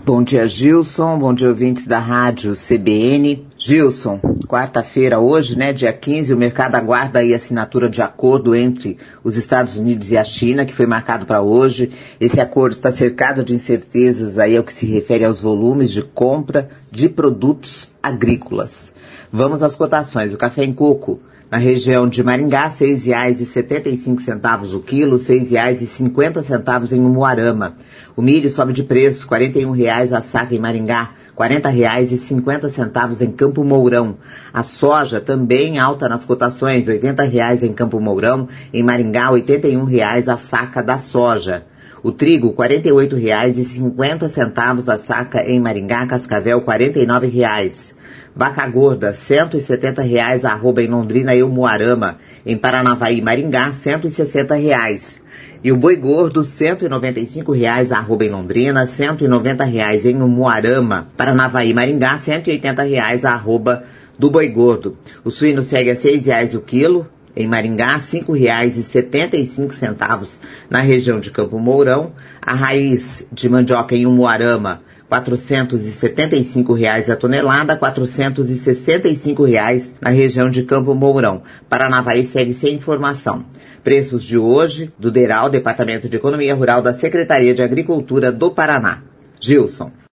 Bom dia, Gilson. Bom dia, ouvintes da rádio CBN. Gilson, quarta-feira hoje, dia 15, o mercado aguarda aí a assinatura de acordo entre os Estados Unidos e a China, que foi marcado para hoje. Esse acordo está cercado de incertezas aí ao que se refere aos volumes de compra de produtos agrícolas. Vamos às cotações. O café em coco, na região de Maringá, R$ 6,75 o quilo, R$ 6,50 em Umuarama. O milho sobe de preço, R$ 41,00 a saca em Maringá, R$ 40,50 em Campo Mourão. A soja também alta nas cotações, R$ 80,00 em Campo Mourão, em Maringá, R$ 81,00 a saca da soja. O trigo, R$ 48,50 a saca em Maringá, Cascavel, R$ 49,00. Vaca gorda, R$ 170,00 a arroba em Londrina e Umuarama. Em Paranavaí, Maringá, R$ 160,00. E o boi gordo, R$ 195,00 a arroba em Londrina, R$ 190,00 em Umuarama. Paranavaí, Maringá, R$ 180,00 a arroba do boi gordo. O suíno segue a R$ 6,00 o quilo. Em Maringá, R$ 5,75 na região de Campo Mourão. A raiz de mandioca em Umuarama, R$ 475,00 a tonelada, R$ 465,00 na região de Campo Mourão. Paranavaí segue sem informação. Preços de hoje do DERAL, Departamento de Economia Rural da Secretaria de Agricultura do Paraná. Gilson.